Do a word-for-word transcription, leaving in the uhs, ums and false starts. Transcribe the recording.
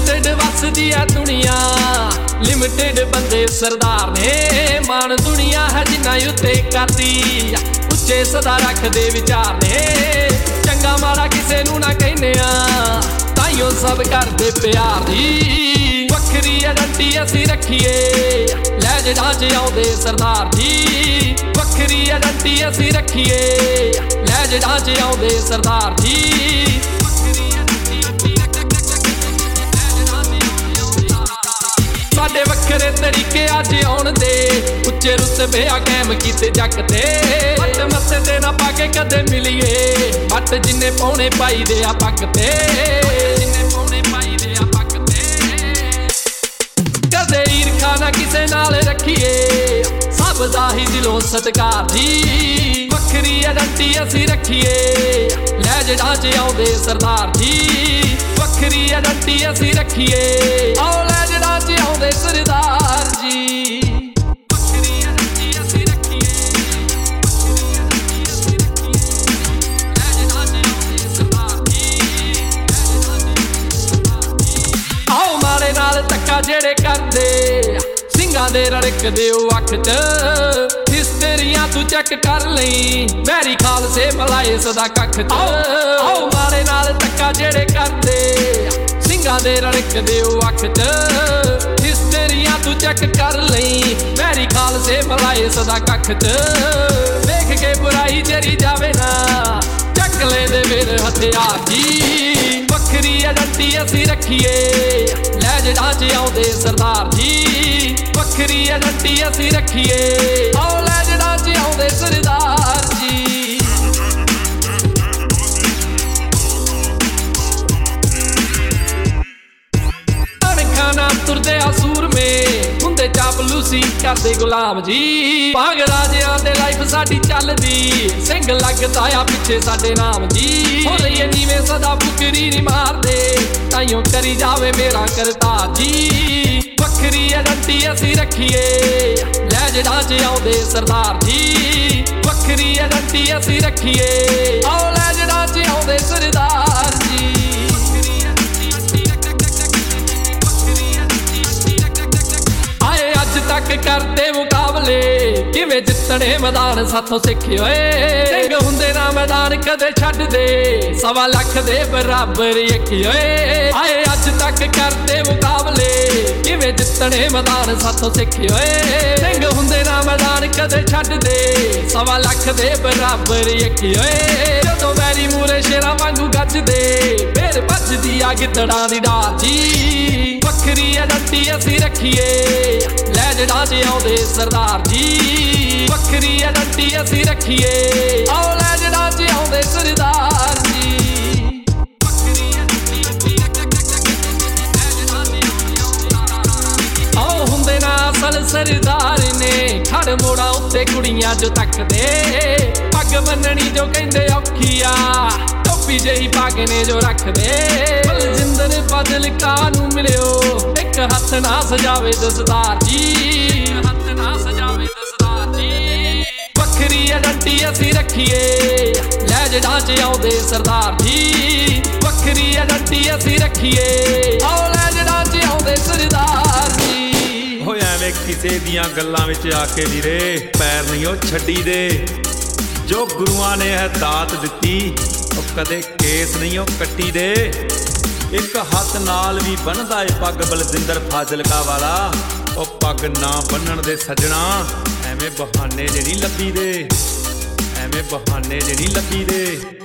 Limited वसदी है दुनिया, limited बंदे सरदार ने। मान दुनिया है जिन्ना उत्ते करदी, उच्चे सदा रखदे विचार ने। चंगा माड़ा किसे नू ना कहने आ, ताइयों सब करदे प्यार दी। वखरी आइडेंटिटी असीं रखीए, लहजे ढांचे आउंदे सरदार जी। वखरी आइडेंटिटी असीं रखीए, लहजे ढांचे आउंदे सरदार जी। साडे वखरे तरीके अज आउण दे, उच्चे रुतबे आ कायम कीते जग ते। पट मत्थे ते ना पाके कदे मिलीए, पट जिन्ने पौने पाई दे आ पग ते। कदे ईरखा ना किसे नाल रखीए, सब दा ही दिलों सत्कार जी। वखरी आइडेंटिटी असीं रखीए, लहजे ढांचे आउंदे सरदार जी। वखरी आइडेंटिटी असीं रखीए, आओ लहजे ढांचे आउंदे सरदार जी। वखरी आइडेंटिटी असीं रखीए, लहजे ढांचे आउंदे सरदार जी। आओ माड़े नाल धक्का जेड़े करदे, ਸਿੰਘਾਂ ਦੇ ਰੜਕਦੇ ਉਹ ਅੱਖ ਚ। ਹਿਸਟਰੀਆਂ ਤੂੰ ਚੈੱਕ ਕਰ ਲਈ, ਮੈਰੀ ਖਾਲਸੇ ਮਲਾਏ ਸਦਾ ਕੱਖ ਚ। ਆਓ ਮਾੜੇ ਨਾਲ ਧੱਕਾ ਜਿਹੜੇ ਕਰਦੇ, ਸਿੰਘਾਂ ਦੇ ਰੜਕਦੇ ਉਹ ਅੱਖ ਚ। ਹਿਸਟਰੀਆਂ ਤੂੰ ਚੈੱਕ ਕਰ ਲਈ, ਮੈਰੀ ਖਾਲਸੇ ਮਲਾਏ ਸਦਾ ਕੱਖ ਚ। ਵੇਖ ਕੇ ਬੁਰਾਈ ਜਰੀ ਜਾਵੇ ਨਾ, ਚੱਕ ਲੈ ਦੇ ਮੇਰੇ ਹਥਿਆਰ ਜੀ। ਵੱਖਰੀ ਆਇਡੈਂਟੀ ਅਸੀਂ ਰੱਖੀਏ, ਲਹਿਜੇ ਢਾਂਚੇ ਆਉਂਦੇ ਸਰਦਾਰ ਜੀ। ਵੱਖਰੀ ਆਇਡੈਂਟੀ ਅਸੀਂ ਰੱਖੀਏ, ਆਓ ਲਹਿਜੇ ਢਾਂਚੇ ਆਉਂਦੇ ਸਰਦਾਰ ਜੀ। ਅਣਖਾਨਾ ਤੁਰਦੇ ਆ ਸੂਰਮੇ, ਹੁੰਦੇ ਚਾਪਲੂਸੀ ਕਰਦੇ ਗੁਲਾਮ ਜੀ। ਭਾਗ ਰਾਜਿਆਂ ਦੇ ਲਾਈਫ ਸਾਡੀ ਚੱਲਦੀ, ਸਿੰਘ ਲੱਗਦਾ ਆ ਪਿੱਛੇ ਸਾਡੇ ਨਾਮ ਜੀ। ਹੋ ਰਹੀਏ ਨੀਵੇਂ ਸਦਾ ਫੁਕਰੀ ਨੀ ਮਾਰਦੇ, ਤਾਈਓ ਕਰੀ ਜਾਵੇ ਮੇਰਾ ਕਰਤਾਰ ਜੀ। ਵੱਖਰੀ ਆਇਡੈਂਟੀ ਅਸੀਂ ਰੱਖੀਏ, ਲਹਿਜੇ ਢਾਂਚੇ ਆਉਂਦੇ ਸਰਦਾਰ ਜੀ। ਵੱਖਰੀ ਆਇਡੈਂਟੀ ਅਸੀਂ ਰੱਖੀਏ, ਆਓ ਲਹਿਜੇ ਢਾਂਚੇ ਆਉਂਦੇ ਸਰਦਾਰ ਜੀ। ਆਏ ਅੱਜ ਤੱਕ ਕਰਦੇ ਮੁਕਾਬਲੇ, ਕਿਵੇਂ ਜਿੱਤਣੇ ਮੈਦਾਨ ਸਾਥੋਂ ਸਿੱਖੇ ਹੋਏ। ਸਿੰਘ ਹੁੰਦੇ ਨਾ ਮੈਦਾਨ ਕਦੇ ਛੱਡਦੇ, ਸਵਾ ਲੱਖ ਦੇ ਬਰਾਬਰ ਯਕੀ ਹੋਏ। ਆਏ ਅੱਜ ਤੱਕ ਕਰਦੇ ਮੁਕਾਬਲੇ, ਕਿਵੇਂ ਜਿੱਤਣੇ ਮੈਦਾਨ ਸਾਥੋਂ ਸਿੱਖੇ ਹੋਏ। ਸਿੰਘ ਹੁੰਦੇ ਨਾ ਮੈਦਾਨ ਕਦੇ ਛੱਡਦੇ, ਸਵਾ ਲੱਖ ਦੇ ਬਰਾਬਰ ਯਕੀ ਹੋਏ। ਜਦੋਂ ਵੈਰੀ ਮੂਰੇ ਸ਼ੇਰਾਂ ਵਾਂਗੂ ਗੱਜਦੇ, ਫੇਰ ਭੱਜਦੀ ਆ ਗਿੱਦੜਾਂ ਦੀ ਡਾਰ ਜੀ। ਵੱਖਰੀ ਆਇਡੈਂਟੀ ਅਸੀਂ ਰੱਖੀਏ, ਲਹਿਜੇ ਢਾਂਚੇ ਆਉਂਦੇ ਸਰਦਾਰ ਜੀ। ਵੱਖਰੀ ਆਇਡੈਂਟੀ ਅਸੀਂ ਰੱਖੀਏ, ਆਓ ਲਹਿਜੇ ਢਾਂਚੇ ਆਉਂਦੇ ਸਰਦਾਰ ਜੀ। ਆਓ ਹੁੰਦੇ ਨਾ ਅਸਲ ਸਰਦਾਰ ਨੇ, ਖੜ ਮੋੜਾ ਉੱਤੇ ਕੁੜੀਆਂ ਜੋ ਤੱਕਦੇ। ਪੱਗ ਬੰਨਣੀ ਜੋ ਕਹਿੰਦੇ ਔਖੀ ਆ, ਟੋਪੀ ਜਿਹੀ ਪੱਗ ਨੇ ਜੋ ਰੱਖਦੇ। ਬਲਜਿੰਦਰ ਫਜ਼ਲ ਕਾ ਨੂੰ ਮਿਲਿਓ, ਇੱਕ ਹੱਥ ਨਾ ਸਜਾਵੇ ਦਸਤਾਰ ਜੀ। ਹੱਥ ਨਾ ਸਜਾਵੇ ਦਸਤਾਰ ਜੀ। ਵੱਖਰੀ ਆਇਡੈਂਟੀ ਅਸੀਂ ਰੱਖੀਏ, ਲਹਿਜੇ ਢਾਂਚੇ ਆਉਂਦੇ ਸਰਦਾਰ ਜੀ। ਵੱਖਰੀ ਆਇਡੈਂਟੀ ਅਸੀਂ ਰੱਖੀਏ, ਆਓ ਲਹਿਜੇ ਢਾਂਚੇ ਆਉਂਦੇ ਸਰਦਾਰ ਜੀ। ਹੋ ਐਵੇਂ ਕਿਸੇ ਦੀਆਂ ਗੱਲਾਂ ਵਿੱਚ ਆ ਕੇ ਵੀਰੇ ਪੈਰ ਨਹੀਂ ਉਹ ਛੱਡੀ ਦੇ। ਜੋ ਗੁਰੂਆਂ ਨੇ ਹੈ ਦਾਤ ਦਿੱਤੀ, ਉਹ ਕਦੇ ਕੇਸ ਨਹੀਂ ਉਹ ਕੱਟੀ ਦੇ। ਇੱਕ ਹੱਥ ਨਾਲ ਵੀ ਬੰਨ੍ਹਦਾ ਏ ਪੱਗ ਬਲਜਿੰਦਰ ਫਾਜ਼ਿਲਕਾ ਵਾਲਾ, ਉਹ ਪੱਗ ਨਾ ਬੰਨਣ ਦੇ ਸੱਜਣਾ ਐਵੇਂ ਬਹਾਨੇ ਜੇ ਨਹੀਂ ਲੱਭੀ ਦੇ, ਐਵੇਂ ਬਹਾਨੇ ਜੇ ਨਹੀਂ ਲੱਭੀ ਦੇ।